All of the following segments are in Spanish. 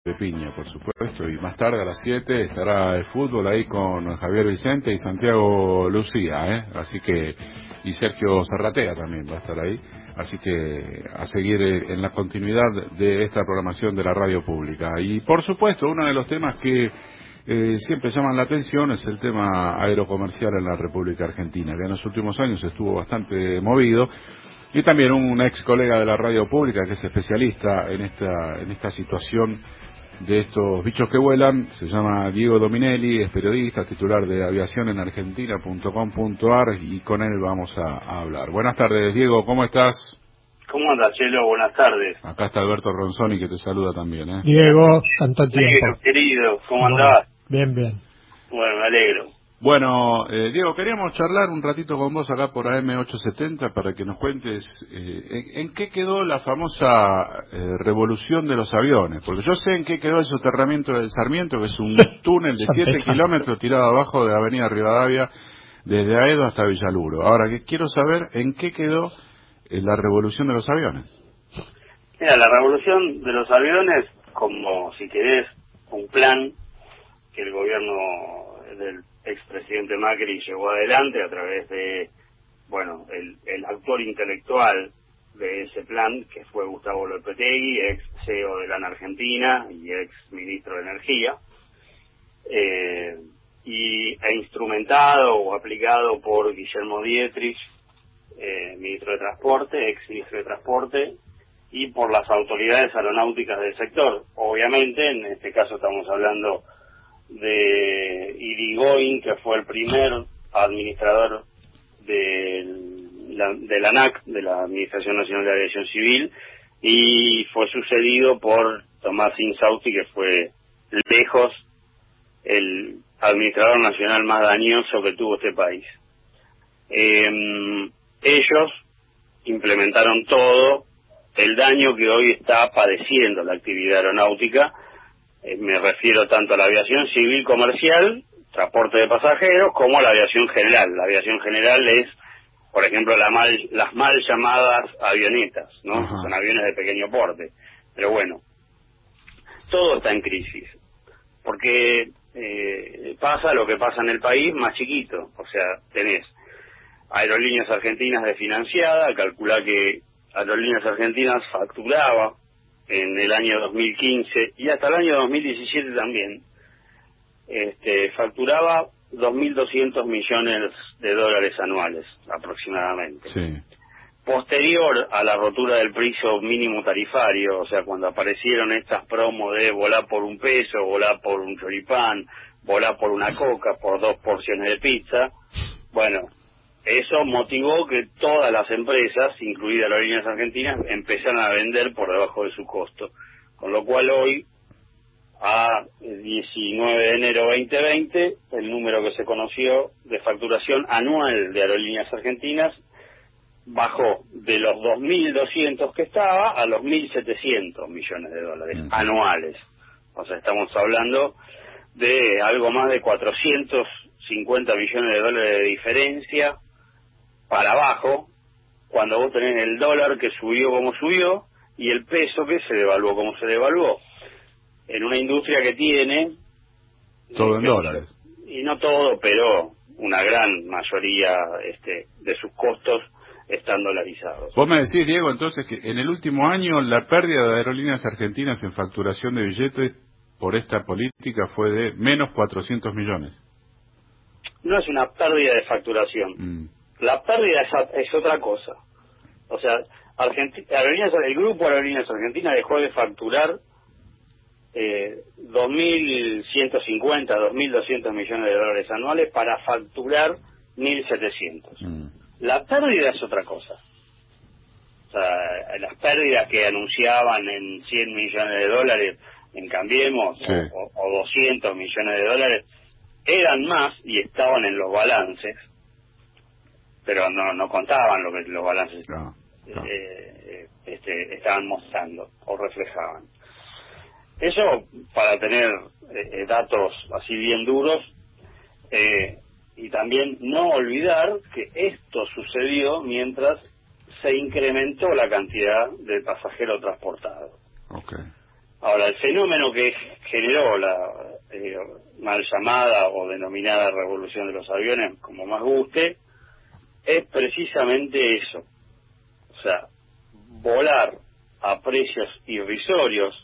de piña, por supuesto, y más tarde a las 7 estará el fútbol ahí con Javier Vicente y Santiago Lucía, así que, y Sergio Zarratea también va a estar ahí, así que a seguir en la continuidad de esta programación de la radio pública. Y por supuesto, uno de los temas que siempre llaman la atención es el tema aerocomercial en la República Argentina, que en los últimos años estuvo bastante movido. Y también un ex colega de la radio pública que es especialista en esta situación de estos bichos que vuelan, se llama Diego Dominelli, es periodista, titular de aviacionenargentina.com.ar, y con él vamos a hablar. Buenas tardes, Diego, ¿cómo estás? ¿Cómo andas, Chelo? Buenas tardes. Acá está Alberto Ronzoni, que te saluda también, Diego, tanto tiempo. Negro, querido, ¿cómo andás? Bien, bien. Bueno, me alegro. Bueno, Diego, queríamos charlar un ratito con vos acá por AM870 para que nos cuentes en qué quedó la famosa revolución de los aviones, porque yo sé en qué quedó el soterramiento del Sarmiento, que es un túnel de 7 kilómetros tirado abajo de Avenida Rivadavia, desde Aedo hasta Villaluro. Ahora, que quiero saber en qué quedó la revolución de los aviones. Mira, la revolución de los aviones, como si querés, un plan que el gobierno del expresidente Macri llevó adelante a través de, bueno, el actor intelectual de ese plan, que fue Gustavo Lopetegui, ex CEO de la Argentina y ex ministro de Energía, e instrumentado o aplicado por Guillermo Dietrich, ministro de Transporte, ex ministro de Transporte, y por las autoridades aeronáuticas del sector. Obviamente, en este caso estamos hablando de Irigoyen, que fue el primer administrador de la ANAC, de la Administración Nacional de Aviación Civil, y fue sucedido por Tomás Insausti, que fue lejos el administrador nacional más dañoso que tuvo este país. Ellos implementaron todo el daño que hoy está padeciendo la actividad aeronáutica. Me refiero tanto a la aviación civil comercial, transporte de pasajeros, como a la aviación general. La aviación general es, por ejemplo, las mal llamadas avionetas, ¿no? Ajá. Son aviones de pequeño porte. Pero bueno, todo está en crisis, porque pasa lo que pasa en el país más chiquito. O sea, tenés Aerolíneas Argentinas desfinanciada, calculá que Aerolíneas Argentinas facturaba en el año 2015 y hasta el año 2017 también, facturaba 2.200 millones de dólares anuales aproximadamente. Sí. Posterior a la rotura del precio mínimo tarifario, o sea, cuando aparecieron estas promos de volar por un peso, volar por un choripán, volar por una coca, por 2 porciones de pizza, bueno, eso motivó que todas las empresas, incluidas las Aerolíneas Argentinas, empezaran a vender por debajo de su costo. Con lo cual hoy, a 19 de enero 2020, el número que se conoció de facturación anual de Aerolíneas Argentinas bajó de los 2.200 que estaba a los 1.700 millones de dólares anuales. O sea, estamos hablando de algo más de 450 millones de dólares de diferencia para abajo, cuando vos tenés el dólar que subió como subió y el peso que se devaluó como se devaluó, en una industria que tiene Todo en dólares. Y no todo, pero una gran mayoría de sus costos están dolarizados. Vos me decís, Diego, entonces que en el último año la pérdida de Aerolíneas Argentinas en facturación de billetes por esta política fue de menos 400 millones. No es una pérdida de facturación. La pérdida es otra cosa. O sea, el grupo Aerolíneas Argentinas dejó de facturar 2.150, 2.200 millones de dólares anuales para facturar 1.700. La pérdida es otra cosa. O sea, las pérdidas que anunciaban en 100 millones de dólares en Cambiemos, sí, o 200 millones de dólares, eran más y estaban en los balances, pero no contaban lo que los balances estaban mostrando o reflejaban. Eso para tener datos así bien duros, y también no olvidar que esto sucedió mientras se incrementó la cantidad de pasajeros transportados. Okay. Ahora, el fenómeno que generó la mal llamada o denominada revolución de los aviones, como más guste, es precisamente eso. O sea, volar a precios irrisorios,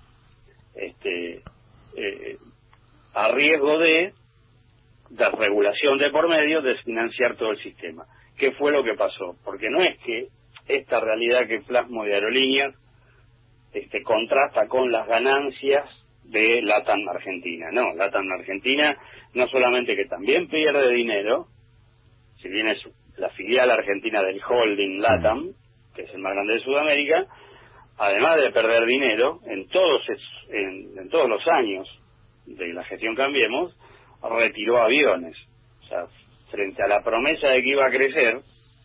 a riesgo de regulación de por medio, desfinanciar todo el sistema. ¿Qué fue lo que pasó? Porque no es que esta realidad que plasmo de aerolíneas contrasta con las ganancias de LATAM Argentina. No, LATAM Argentina no solamente que también pierde dinero, si bien es la filial argentina del holding LATAM, que es el más grande de Sudamérica, además de perder dinero, en todos los años de la gestión Cambiemos, retiró aviones. O sea, frente a la promesa de que iba a crecer,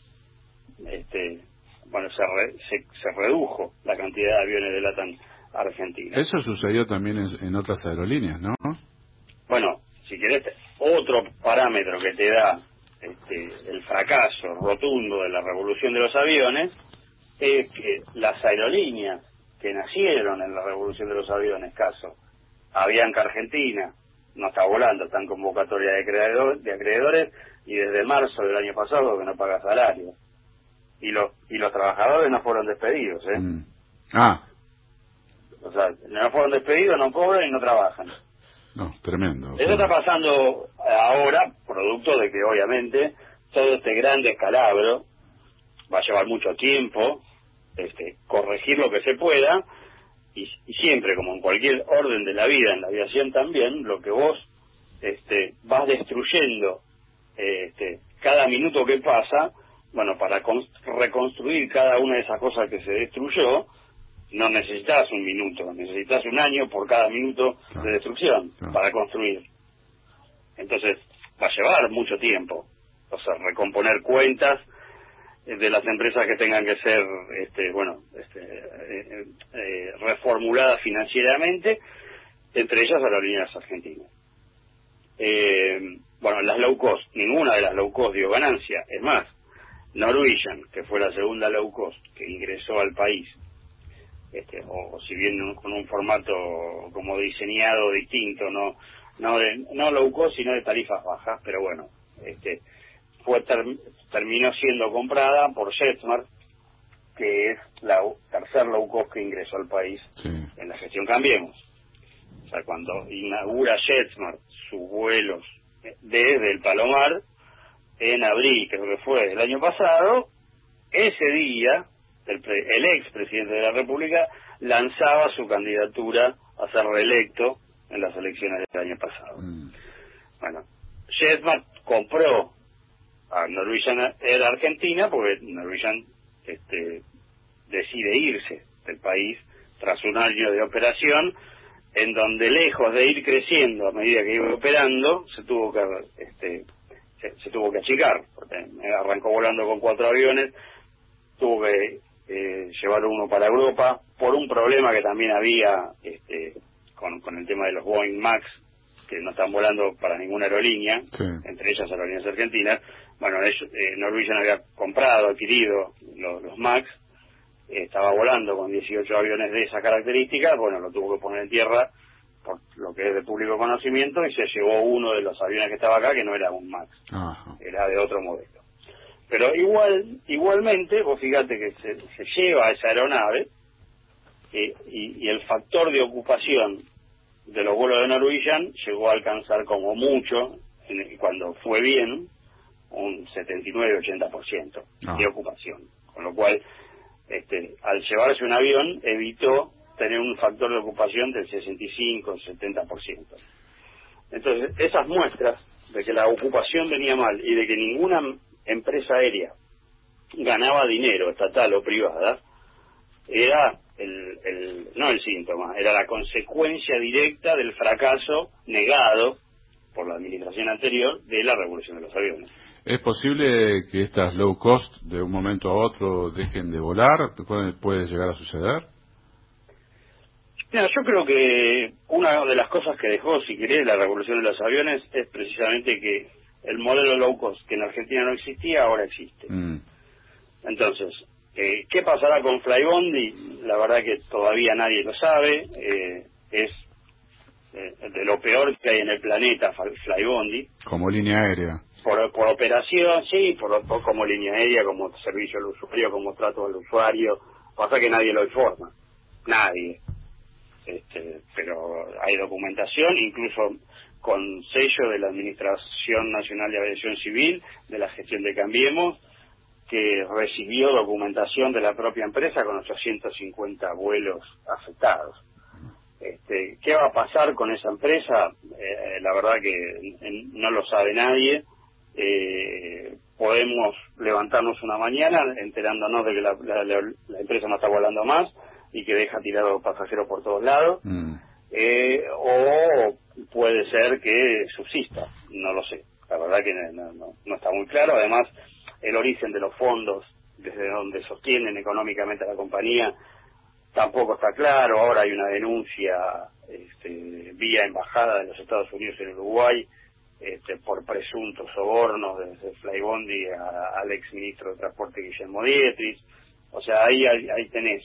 se redujo la cantidad de aviones de LATAM Argentina. Eso sucedió también en otras aerolíneas, ¿no? Bueno, si querés, otro parámetro que te da el fracaso rotundo de la revolución de los aviones es que las aerolíneas que nacieron en la revolución de los aviones, caso Avianca Argentina, no está volando, está en convocatoria de acreedores, y desde marzo del año pasado que no paga salario. Y los trabajadores no fueron despedidos, O sea, no fueron despedidos, no cobran y no trabajan. No, tremendo. Eso está pasando ahora, producto de que obviamente todo este gran descalabro va a llevar mucho tiempo, corregir lo que se pueda, y siempre, como en cualquier orden de la vida, en la aviación también, lo que vos vas destruyendo cada minuto que pasa, bueno, para reconstruir cada una de esas cosas que se destruyó, no necesitas un minuto, necesitas un año por cada minuto de destrucción para construir. Entonces, va a llevar mucho tiempo. O sea, recomponer cuentas de las empresas que tengan que ser, reformuladas financieramente, entre ellas Aerolíneas Argentinas. Las low cost, ninguna de las low cost dio ganancia. Es más, Norwegian, que fue la segunda low cost que ingresó al país, o si bien con un formato como diseñado distinto, no low cost sino de tarifas bajas, pero bueno, terminó siendo comprada por JetSmart, que es la tercer low cost que ingresó al país en la gestión Cambiemos. O sea, cuando inaugura JetSmart sus vuelos desde el Palomar en abril, creo que fue del año pasado, ese día el ex presidente de la República lanzaba su candidatura a ser reelecto en las elecciones del año pasado. Bueno, JetSmart compró a Norwegian Air Argentina porque Norwegian decide irse del país tras un año de operación, en donde lejos de ir creciendo a medida que iba operando, se tuvo que achicar, porque arrancó volando con 4 aviones, tuvo que llevar uno para Europa por un problema que también había con el tema de los Boeing Max, que no están volando para ninguna aerolínea, entre ellas Aerolíneas Argentinas. Bueno, Norwegian había adquirido los Max, estaba volando con 18 aviones de esa característica, bueno, lo tuvo que poner en tierra por lo que es de público conocimiento, y se llevó uno de los aviones que estaba acá, que no era un Max, era de otro modelo. Pero igualmente, vos fíjate que se lleva esa aeronave, y el factor de ocupación de los vuelos de Norwegian llegó a alcanzar como mucho, cuando fue bien, un 79-80% de ocupación. Con lo cual, al llevarse un avión, evitó tener un factor de ocupación del 65-70%. Entonces, esas muestras de que la ocupación venía mal y de que ninguna empresa aérea ganaba dinero, estatal o privada, era no el síntoma, era la consecuencia directa del fracaso negado por la administración anterior de la revolución de los aviones. ¿Es posible que estas low cost de un momento a otro dejen de volar? ¿Puede llegar a suceder? Mira, yo creo que una de las cosas que dejó, si querés, la revolución de los aviones es precisamente que el modelo low cost, que en Argentina no existía, ahora existe. Entonces, ¿Qué pasará con Flybondi? La verdad que todavía nadie lo sabe. Es de lo peor que hay en el planeta, Flybondi. Como línea aérea. Por operación, sí, por como línea aérea, como servicio al usuario, como trato al usuario. Pasa que nadie lo informa. Nadie. Pero hay documentación, incluso con sello de la Administración Nacional de Aviación Civil, de la gestión de Cambiemos, que recibió documentación de la propia empresa con 850 vuelos afectados. ¿Qué va a pasar con esa empresa? La verdad que no lo sabe nadie. Podemos levantarnos una mañana enterándonos de que la empresa no está volando más y que deja tirados pasajeros por todos lados, o puede ser que subsista, no lo sé. La verdad que no está muy claro. Además, el origen de los fondos desde donde sostienen económicamente a la compañía tampoco está claro. Ahora hay una denuncia vía embajada de los Estados Unidos en Uruguay por presuntos sobornos desde Flybondi al ex ministro de Transporte Guillermo Dietrich. O sea, ahí tenés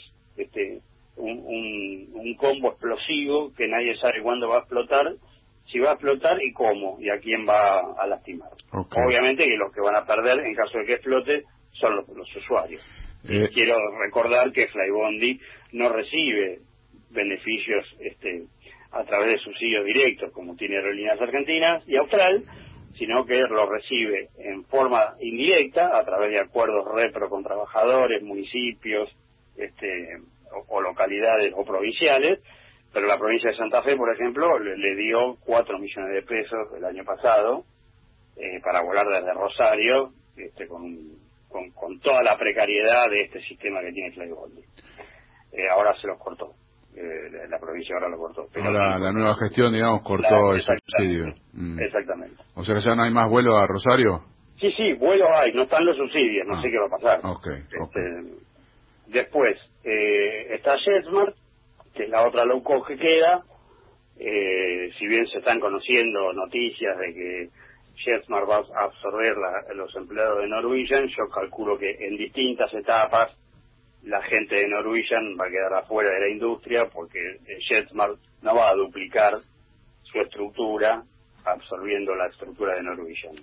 un combo explosivo que nadie sabe cuándo va a explotar, si va a explotar y cómo, y a quién va a lastimar. Okay. Obviamente que los que van a perder en caso de que explote son los usuarios. Quiero recordar que Flybondi no recibe beneficios a través de subsidios directos como tiene Aerolíneas Argentinas y Austral, sino que lo recibe en forma indirecta a través de acuerdos repro con trabajadores, municipios o localidades o provinciales. Pero la provincia de Santa Fe, por ejemplo, le dio 4 millones de pesos el año pasado para volar desde Rosario con toda la precariedad de este sistema que tiene Flybondi. Ahora se los cortó. La provincia ahora lo cortó. Pero ahora la nueva gestión, digamos, cortó el subsidio. Exactamente. O sea que ya no hay más vuelo a Rosario. Sí, vuelos hay, no están los subsidios, no sé qué va a pasar. Okay. Después está JetSmart, que es la otra low cost que queda. Si bien se están conociendo noticias de que JetSmart va a absorber los empleados de Norwegian, yo calculo que en distintas etapas la gente de Norwegian va a quedar afuera de la industria porque JetSmart no va a duplicar su estructura absorbiendo la estructura de Norwegian.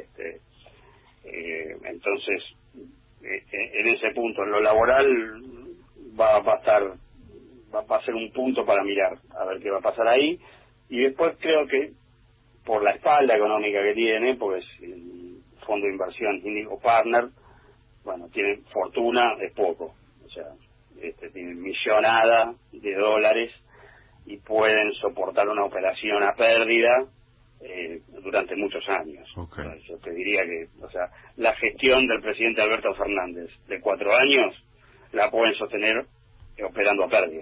Entonces, en ese punto, en lo laboral, va a ser un punto para mirar a ver qué va a pasar ahí. Y después creo que por la espalda económica que tiene, porque es el fondo de inversión Indigo Partner, bueno, tiene fortuna, es poco, o sea, tiene millonada de dólares y pueden soportar una operación a pérdida durante muchos años. Okay. O sea, yo te diría que, o sea, la gestión del presidente Alberto Fernández de 4 años la pueden sostener operando a pérdida.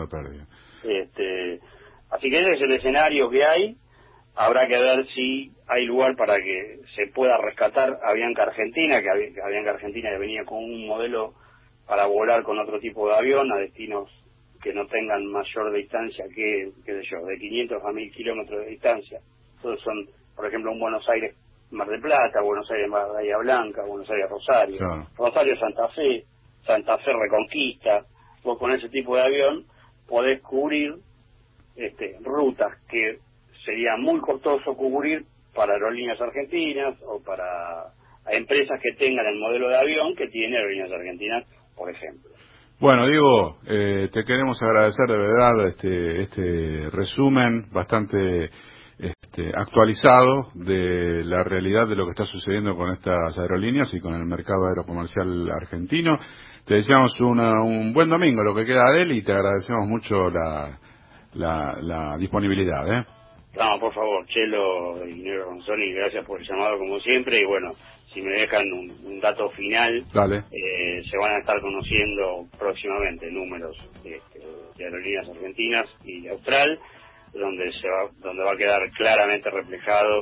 Así que ese es el escenario que hay. Habrá que ver si hay lugar para que se pueda rescatar Avianca Argentina, que Avianca Argentina venía con un modelo para volar con otro tipo de avión a destinos que no tengan mayor distancia que, qué sé yo, de 500 a 1000 kilómetros de distancia. Todos son, por ejemplo, un Buenos Aires Mar del Plata, Buenos Aires Bahía Blanca, Buenos Aires Rosario, claro. Rosario Santa Fe Reconquista. Vos con ese tipo de avión podés cubrir rutas que sería muy costoso cubrir para Aerolíneas Argentinas o para empresas que tengan el modelo de avión que tiene Aerolíneas Argentinas, por ejemplo. Bueno, Diego, te queremos agradecer de verdad este resumen bastante actualizado de la realidad de lo que está sucediendo con estas aerolíneas y con el mercado aerocomercial argentino. Te deseamos un buen domingo, lo que queda de él, y te agradecemos mucho la disponibilidad. No, por favor, Chelo y Negro Ronzoni, gracias por el llamado como siempre, y bueno, si me dejan un dato final, Dale. Se van a estar conociendo próximamente números de Aerolíneas Argentinas y Austral, donde va a quedar claramente reflejado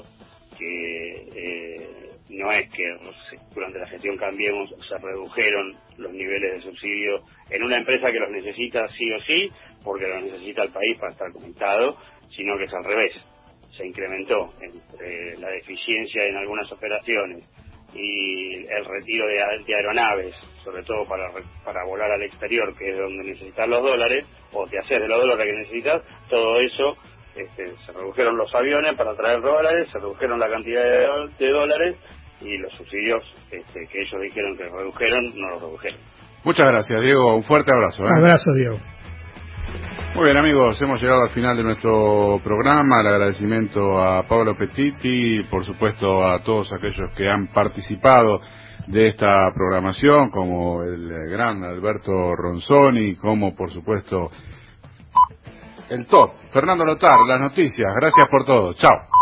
que no es que durante la gestión Cambiemos se redujeron los niveles de subsidio en una empresa que los necesita sí o sí, porque los necesita el país para estar conectado, sino que es al revés. Se incrementó entre la deficiencia en algunas operaciones y el retiro de aeronaves, sobre todo para volar al exterior, que es donde necesitas los dólares, o te haces de los dólares que necesitas, todo eso, se redujeron los aviones para traer dólares, se redujeron la cantidad de dólares, y los subsidios que ellos dijeron que redujeron, no los redujeron. Muchas gracias, Diego. Un fuerte abrazo. Un abrazo, Diego. Muy bien, amigos, hemos llegado al final de nuestro programa. El agradecimiento a Pablo Petiti y, por supuesto, a todos aquellos que han participado de esta programación, como el gran Alberto Ronzoni, como, por supuesto, el top, Fernando Lotar, las noticias. Gracias por todo. Chao.